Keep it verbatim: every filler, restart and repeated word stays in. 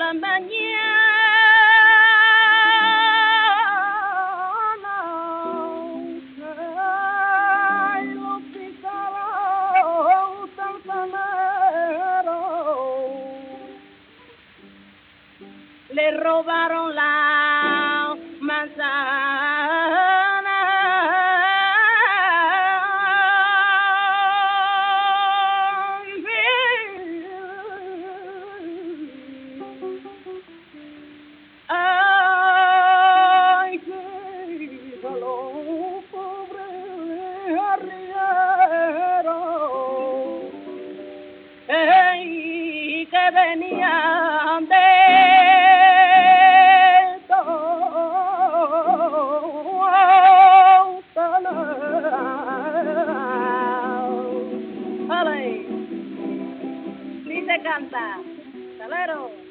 la mañana. Ay, los pícaros santaneros le robaron la manzana. Ay, qué calor, pobre arriero, ey, que venían de Ale, sí se canta, salero.